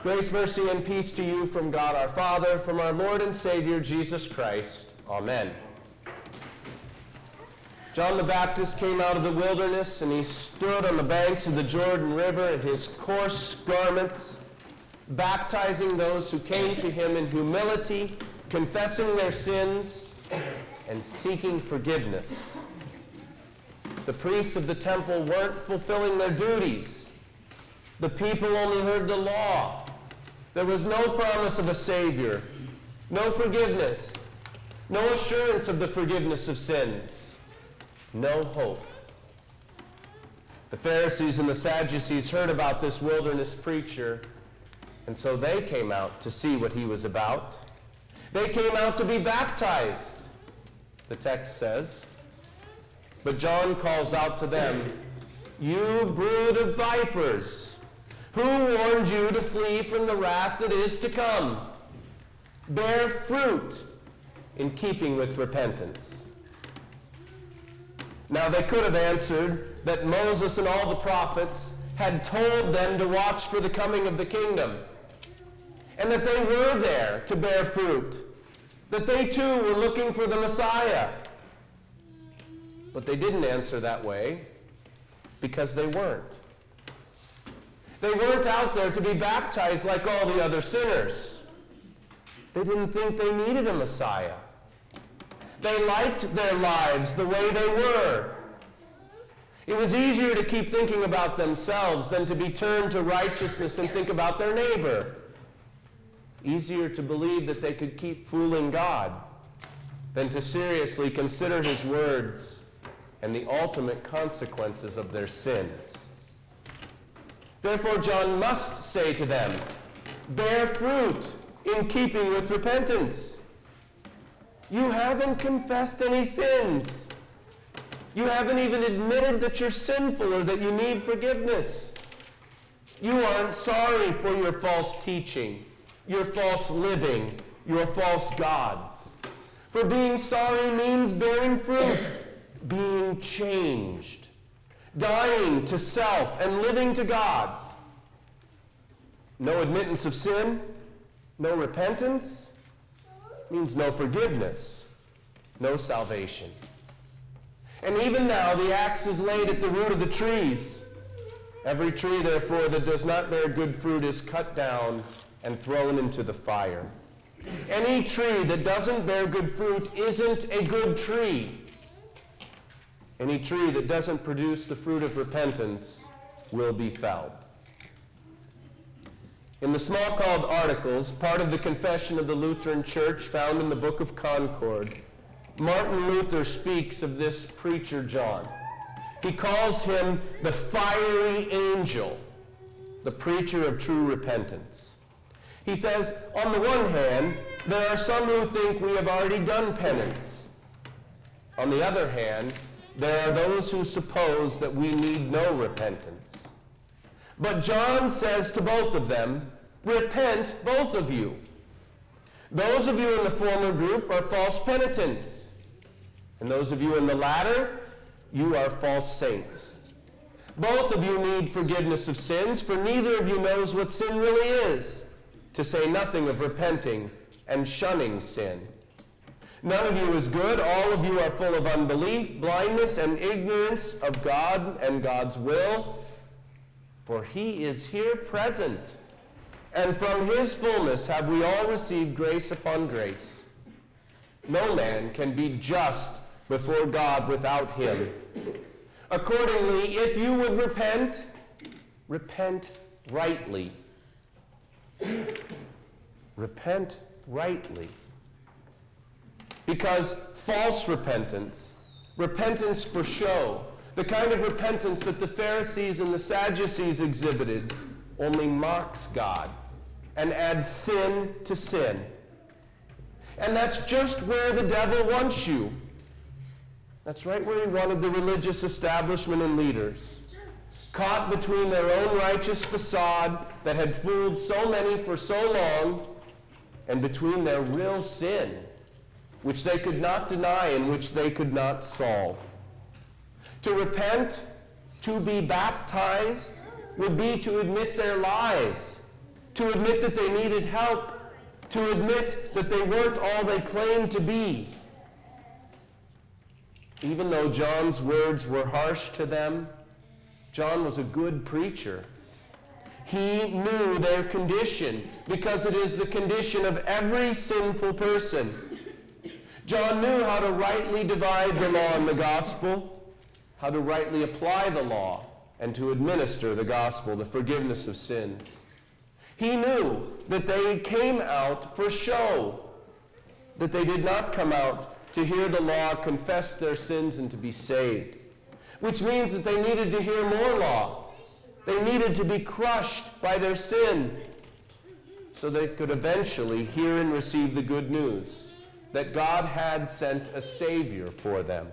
Grace, mercy, and peace to you from God our Father, from our Lord and Savior, Jesus Christ. Amen. John the Baptist came out of the wilderness, and he stood on the banks of the Jordan River in his coarse garments, baptizing those who came to him in humility, confessing their sins, and seeking forgiveness. The priests of the temple weren't fulfilling their duties. The people only heard the law. There was no promise of a Savior, no forgiveness, no assurance of the forgiveness of sins, no hope. The Pharisees and the Sadducees heard about this wilderness preacher, and so they came out to see what he was about. They came out to be baptized, the text says. But John calls out to them, "You brood of vipers! Who warned you to flee from the wrath that is to come? Bear fruit in keeping with repentance." Now they could have answered that Moses and all the prophets had told them to watch for the coming of the kingdom, and that they were there to bear fruit, that they too were looking for the Messiah. But they didn't answer that way because they weren't. They weren't out there to be baptized like all the other sinners. They didn't think they needed a Messiah. They liked their lives the way they were. It was easier to keep thinking about themselves than to be turned to righteousness and think about their neighbor. Easier to believe that they could keep fooling God than to seriously consider his words and the ultimate consequences of their sins. Therefore, John must say to them, "Bear fruit in keeping with repentance." You haven't confessed any sins. You haven't even admitted that you're sinful or that you need forgiveness. You aren't sorry for your false teaching, your false living, your false gods. For being sorry means bearing fruit, being changed, dying to self and living to God. No admittance of sin, no repentance, means no forgiveness, no salvation. And even now the axe is laid at the root of the trees. Every tree, therefore, that does not bear good fruit is cut down and thrown into the fire. Any tree that doesn't bear good fruit isn't a good tree. Any tree that doesn't produce the fruit of repentance will be felled. In the small-called Articles, part of the Confession of the Lutheran Church found in the Book of Concord, Martin Luther speaks of this preacher John. He calls him the fiery angel, the preacher of true repentance. He says, on the one hand, there are some who think we have already done penance. On the other hand, there are those who suppose that we need no repentance. But John says to both of them, repent, both of you. Those of you in the former group are false penitents, and those of you in the latter, you are false saints. Both of you need forgiveness of sins, for neither of you knows what sin really is, to say nothing of repenting and shunning sin. None of you is good. All of you are full of unbelief, blindness, and ignorance of God and God's will. For he is here present, and from his fullness have we all received grace upon grace. No man can be just before God without him. Accordingly, if you would repent, repent rightly. Repent rightly. Because false repentance, repentance for show, the kind of repentance that the Pharisees and the Sadducees exhibited, only mocks God and adds sin to sin. And that's just where the devil wants you. That's right where he wanted the religious establishment and leaders, caught between their own righteous facade that had fooled so many for so long, and between their real sin, which they could not deny and which they could not solve. To repent, to be baptized, would be to admit their lies, to admit that they needed help, to admit that they weren't all they claimed to be. Even though John's words were harsh to them, John was a good preacher. He knew their condition because it is the condition of every sinful person. John knew how to rightly divide the law and the gospel, how to rightly apply the law, and to administer the gospel, the forgiveness of sins. He knew that they came out for show, that they did not come out to hear the law, confess their sins, and to be saved. Which means that they needed to hear more law. They needed to be crushed by their sin so they could eventually hear and receive the good news that God had sent a Savior for them.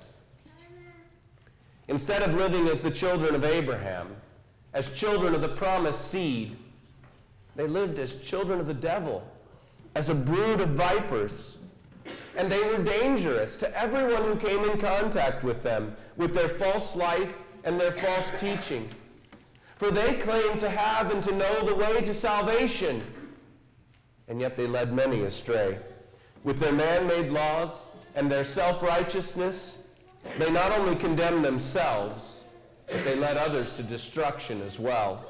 Instead of living as the children of Abraham, as children of the promised seed, they lived as children of the devil, as a brood of vipers. And they were dangerous to everyone who came in contact with them, with their false life and their false teaching. For they claimed to have and to know the way to salvation, and yet they led many astray. With their man-made laws and their self-righteousness, they not only condemned themselves, but they led others to destruction as well.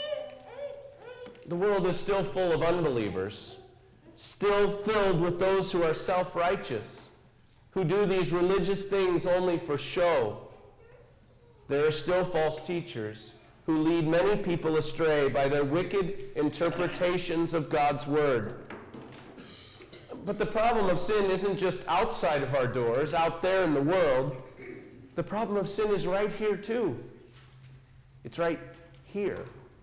The world is still full of unbelievers, still filled with those who are self-righteous, who do these religious things only for show. There are still false teachers who lead many people astray by their wicked interpretations of God's word. But the problem of sin isn't just outside of our doors, out there in the world. The problem of sin is right here too. It's right here.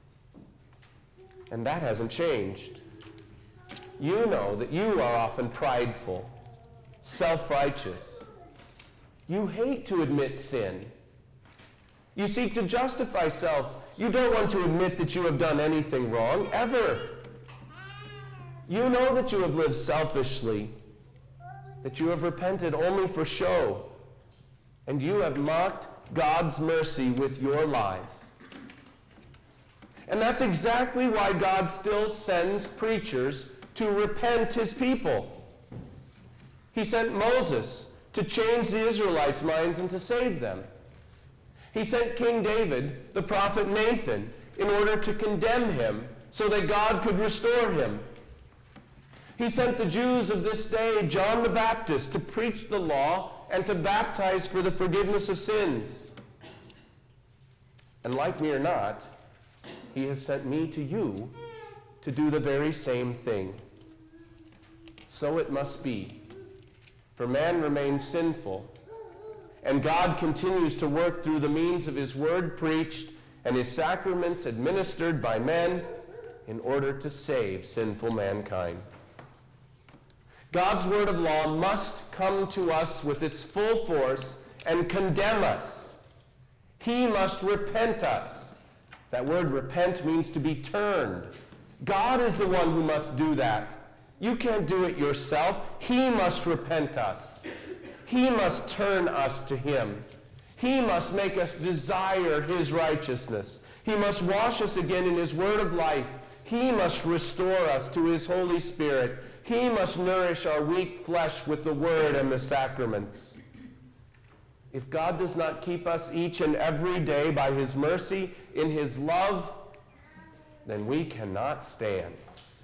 And that hasn't changed. You know that you are often prideful, self-righteous. You hate to admit sin. You seek to justify self. You don't want to admit that you have done anything wrong, ever. You know that you have lived selfishly, that you have repented only for show, and you have mocked God's mercy with your lies. And that's exactly why God still sends preachers to repent his people. He sent Moses to change the Israelites' minds and to save them. He sent King David, the prophet Nathan, in order to condemn him so that God could restore him. He sent the Jews of this day, John the Baptist, to preach the law and to baptize for the forgiveness of sins. And like me or not, he has sent me to you to do the very same thing. So it must be. For man remains sinful, and God continues to work through the means of his word preached and his sacraments administered by men in order to save sinful mankind. God's word of law must come to us with its full force and condemn us. He must repent us. That word repent means to be turned. God is the one who must do that. You can't do it yourself. He must repent us. He must turn us to him. He must make us desire his righteousness. He must wash us again in his word of life. He must restore us to his Holy Spirit. He must nourish our weak flesh with the word and the sacraments. If God does not keep us each and every day by his mercy, in his love, then we cannot stand.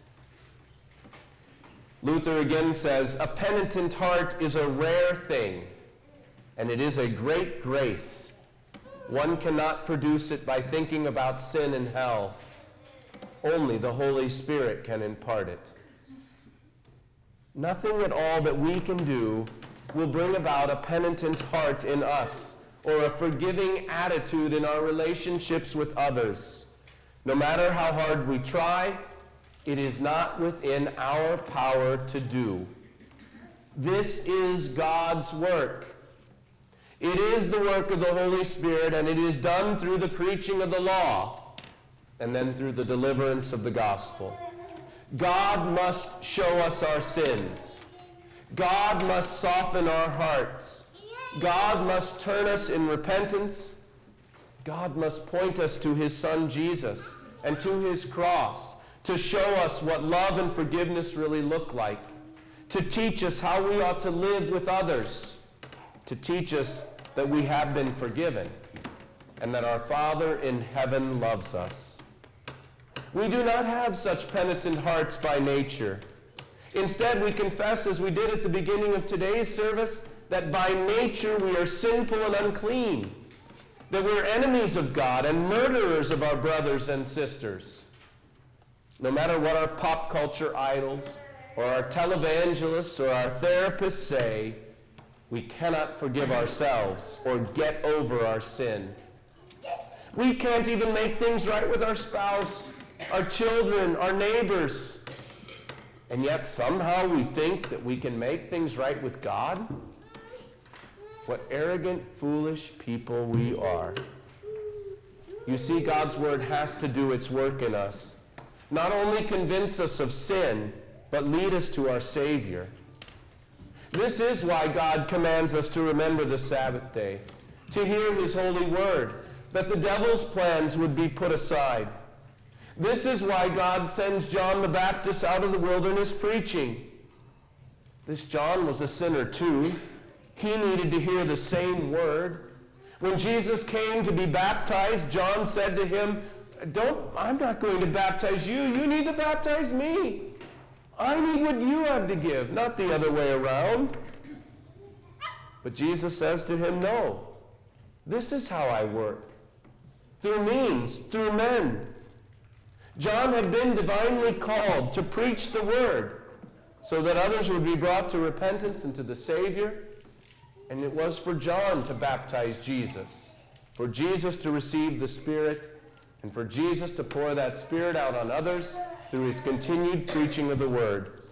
Luther again says, "A penitent heart is a rare thing, and it is a great grace. One cannot produce it by thinking about sin and hell. Only the Holy Spirit can impart it." Nothing at all that we can do will bring about a penitent heart in us or a forgiving attitude in our relationships with others. No matter how hard we try, it is not within our power to do. This is God's work. It is the work of the Holy Spirit, and it is done through the preaching of the law and then through the deliverance of the gospel. God must show us our sins. God must soften our hearts. God must turn us in repentance. God must point us to his Son Jesus and to his cross, to show us what love and forgiveness really look like, to teach us how we ought to live with others, to teach us that we have been forgiven and that our Father in heaven loves us. We do not have such penitent hearts by nature. Instead, we confess, as we did at the beginning of today's service, that by nature we are sinful and unclean, that we're enemies of God and murderers of our brothers and sisters. No matter what our pop culture idols or our televangelists or our therapists say, we cannot forgive ourselves or get over our sin. We can't even make things right with our spouse, our children, our neighbors. And yet somehow we think that we can make things right with God? What arrogant, foolish people we are. You see, God's word has to do its work in us. Not only convince us of sin, but lead us to our Savior. This is why God commands us to remember the Sabbath day, to hear his holy word, that the devil's plans would be put aside. This is why God sends John the Baptist out of the wilderness preaching. This John was a sinner too. He needed to hear the same word. When Jesus came to be baptized, John said to him, I'm not going to baptize you. You need to baptize me. I need what you have to give, not the other way around. But Jesus says to him, no, this is how I work. Through means, through men. John had been divinely called to preach the word so that others would be brought to repentance and to the Savior. And it was for John to baptize Jesus, for Jesus to receive the Spirit, and for Jesus to pour that Spirit out on others through his continued preaching of the word.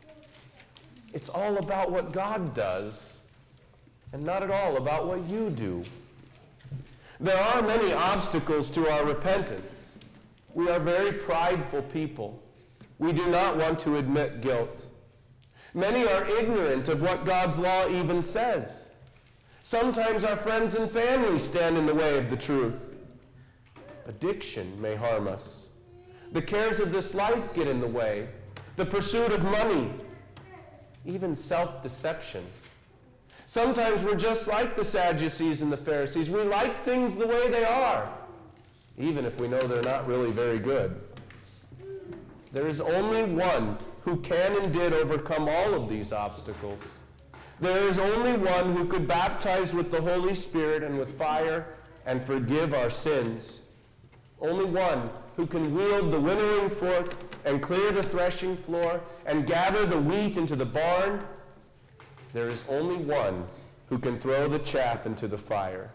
It's all about what God does, and not at all about what you do. There are many obstacles to our repentance. We are very prideful people. We do not want to admit guilt. Many are ignorant of what God's law even says. Sometimes our friends and family stand in the way of the truth. Addiction may harm us. The cares of this life get in the way. The pursuit of money. Even self-deception. Sometimes we're just like the Sadducees and the Pharisees. We like things the way they are, even if we know they're not really very good. There is only one who can and did overcome all of these obstacles. There is only one who could baptize with the Holy Spirit and with fire and forgive our sins. Only one who can wield the winnowing fork and clear the threshing floor and gather the wheat into the barn. There is only one who can throw the chaff into the fire.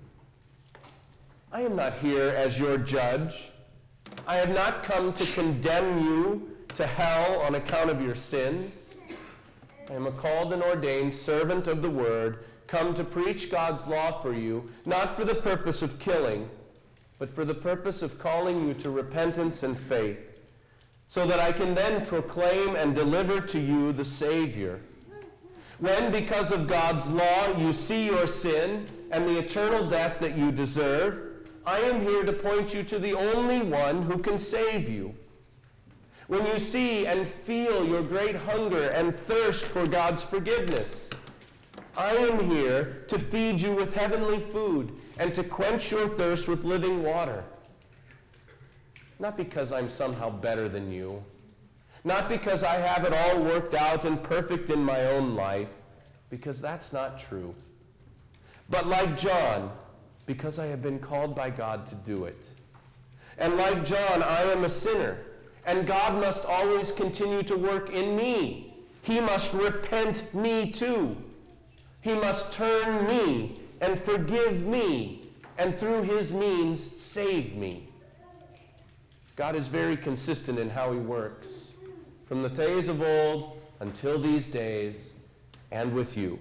I am not here as your judge. I have not come to condemn you to hell on account of your sins. I am a called and ordained servant of the word, come to preach God's law for you, not for the purpose of killing, but for the purpose of calling you to repentance and faith, so that I can then proclaim and deliver to you the Savior. When, because of God's law, you see your sin and the eternal death that you deserve, I am here to point you to the only one who can save you. When you see and feel your great hunger and thirst for God's forgiveness, I am here to feed you with heavenly food and to quench your thirst with living water. Not because I'm somehow better than you, not because I have it all worked out and perfect in my own life, because that's not true. But like John, because I have been called by God to do it. And like John, I am a sinner, and God must always continue to work in me. He must repent me too. He must turn me and forgive me, and through his means, save me. God is very consistent in how he works, from the days of old until these days, and with you.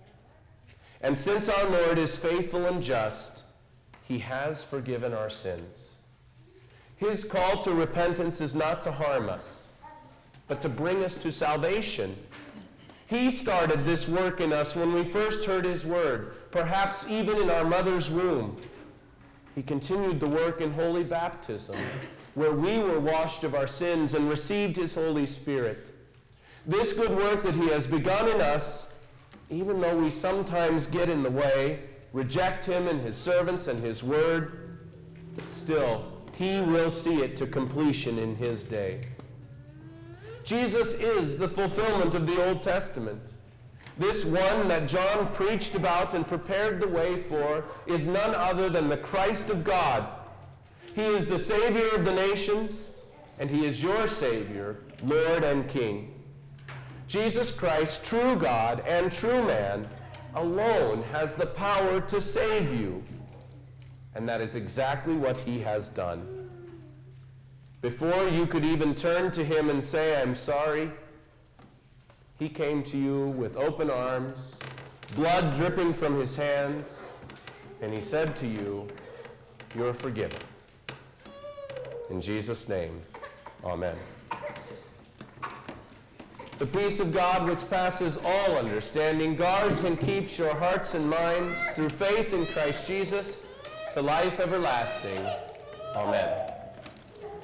And since our Lord is faithful and just, he has forgiven our sins. His call to repentance is not to harm us, but to bring us to salvation. He started this work in us when we first heard his word, perhaps even in our mother's womb. He continued the work in holy baptism, where we were washed of our sins and received his Holy Spirit. This good work that he has begun in us, even though we sometimes get in the way, reject him and his servants and his word, still, he will see it to completion in his day. Jesus is the fulfillment of the Old Testament. This one that John preached about and prepared the way for is none other than the Christ of God. He is the Savior of the nations, and he is your Savior, Lord and King. Jesus Christ, true God and true man, alone has the power to save you. And that is exactly what he has done. Before you could even turn to him and say, I'm sorry, he came to you with open arms, blood dripping from his hands, and he said to you, you're forgiven. In Jesus' name, amen. The peace of God, which passes all understanding, guards and keeps your hearts and minds through faith in Christ Jesus to life everlasting. Amen.